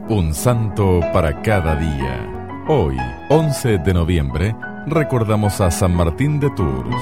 Un santo para cada día. Hoy, 11 de noviembre, recordamos a San Martín de Tours.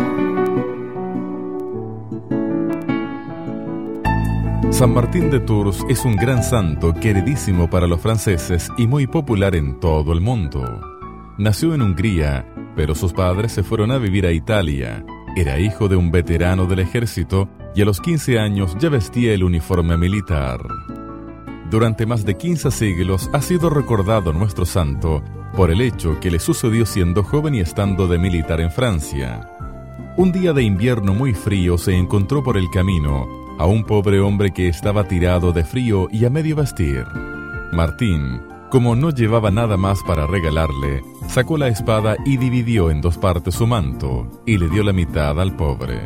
San Martín de Tours es un gran santo queridísimo para los franceses y muy popular en todo el mundo. Nació en Hungría, pero sus padres se fueron a vivir a Italia. Era hijo de un veterano del ejército y a los 15 años ya vestía el uniforme militar. Durante más de 15 siglos ha sido recordado nuestro santo por el hecho que le sucedió siendo joven y estando de militar en Francia. Un día de invierno muy frío se encontró por el camino a un pobre hombre que estaba tirado de frío y a medio vestir. Martín, como no llevaba nada más para regalarle, sacó la espada y dividió en 2 partes su manto y le dio la mitad al pobre.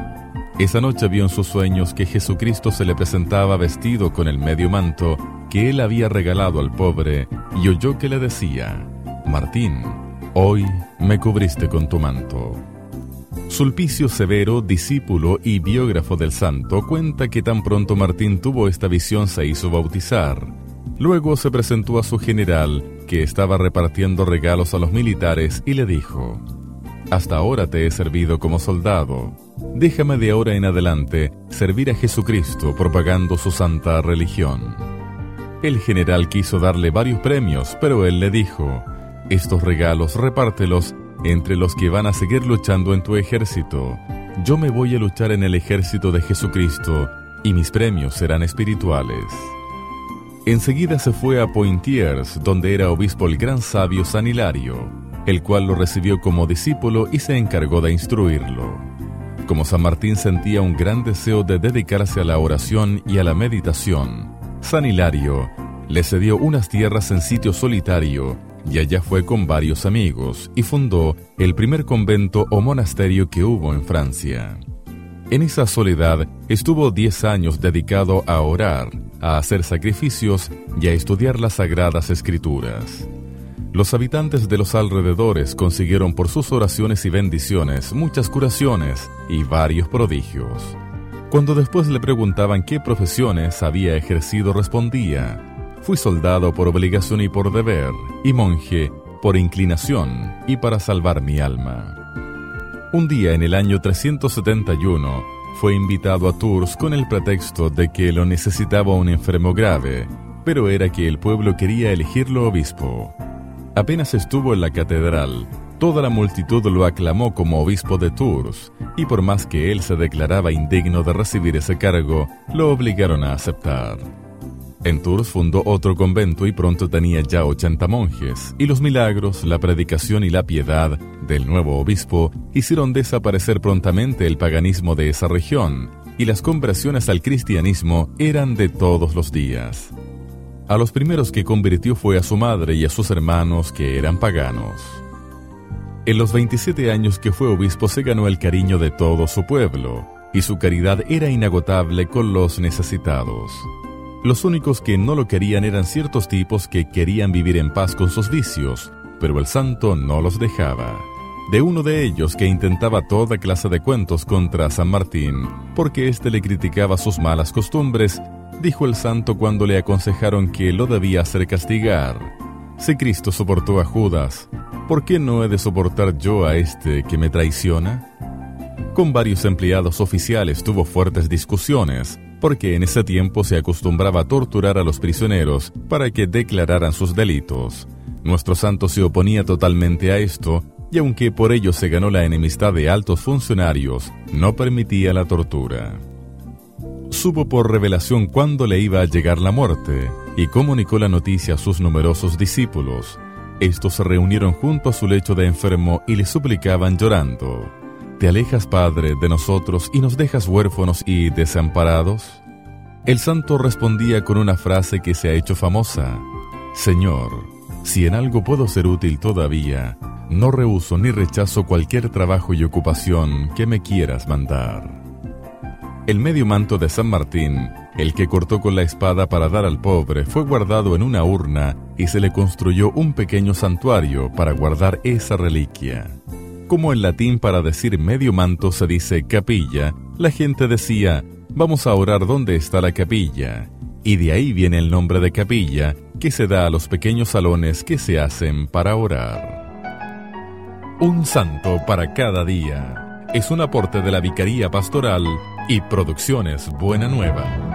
Esa noche vio en sus sueños que Jesucristo se le presentaba vestido con el medio manto que él había regalado al pobre y oyó que le decía: Martín, hoy me cubriste con tu manto. Sulpicio Severo, discípulo y biógrafo del santo, cuenta que tan pronto Martín tuvo esta visión se hizo bautizar. Luego se presentó a su general, que estaba repartiendo regalos a los militares, y le dijo: Hasta ahora te he servido como soldado. Déjame de ahora en adelante servir a Jesucristo propagando su santa religión. El general quiso darle varios premios, pero él le dijo: Estos regalos repártelos entre los que van a seguir luchando en tu ejército. Yo me voy a luchar en el ejército de Jesucristo y mis premios serán espirituales. Enseguida se fue a Poitiers, donde era obispo el gran sabio San Hilario, el cual lo recibió como discípulo y se encargó de instruirlo. Como San Martín sentía un gran deseo de dedicarse a la oración y a la meditación, San Hilario le cedió unas tierras en sitio solitario y allá fue con varios amigos y fundó el primer convento o monasterio que hubo en Francia. En esa soledad estuvo 10 años dedicado a orar, a hacer sacrificios y a estudiar las Sagradas Escrituras. Los habitantes de los alrededores consiguieron por sus oraciones y bendiciones muchas curaciones y varios prodigios. Cuando después le preguntaban qué profesiones había ejercido, respondía: Fui soldado por obligación y por deber, y monje por inclinación y para salvar mi alma. Un día en el año 371 fue invitado a Tours con el pretexto de que lo necesitaba un enfermo grave, pero era que el pueblo quería elegirlo obispo. Apenas estuvo en la catedral, toda la multitud lo aclamó como obispo de Tours, y por más que él se declaraba indigno de recibir ese cargo, lo obligaron a aceptar. En Tours fundó otro convento y pronto tenía ya 80 monjes, y los milagros, la predicación y la piedad del nuevo obispo hicieron desaparecer prontamente el paganismo de esa región, y las conversiones al cristianismo eran de todos los días. A los primeros que convirtió fue a su madre y a sus hermanos, que eran paganos. En los 27 años que fue obispo se ganó el cariño de todo su pueblo, y su caridad era inagotable con los necesitados. Los únicos que no lo querían eran ciertos tipos que querían vivir en paz con sus vicios, pero el santo no los dejaba. De uno de ellos, que intentaba toda clase de cuentos contra San Martín, porque éste le criticaba sus malas costumbres, dijo el santo cuando le aconsejaron que lo debía hacer castigar: Si Cristo soportó a Judas, ¿por qué no he de soportar yo a este que me traiciona? Con varios empleados oficiales tuvo fuertes discusiones, porque en ese tiempo se acostumbraba a torturar a los prisioneros para que declararan sus delitos. Nuestro santo se oponía totalmente a esto, y aunque por ello se ganó la enemistad de altos funcionarios, no permitía la tortura. Supo por revelación cuándo le iba a llegar la muerte, y comunicó la noticia a sus numerosos discípulos. Estos se reunieron junto a su lecho de enfermo y le suplicaban llorando: ¿Te alejas, Padre, de nosotros y nos dejas huérfanos y desamparados? El santo respondía con una frase que se ha hecho famosa: Señor, si en algo puedo ser útil todavía, no rehúso ni rechazo cualquier trabajo y ocupación que me quieras mandar. El medio manto de San Martín, el que cortó con la espada para dar al pobre, fue guardado en una urna y se le construyó un pequeño santuario para guardar esa reliquia. Como en latín para decir medio manto se dice capilla, la gente decía: vamos a orar donde está la capilla, y de ahí viene el nombre de capilla, que se da a los pequeños salones que se hacen para orar. Un santo para cada día es un aporte de la Vicaría Pastoral y Producciones Buena Nueva.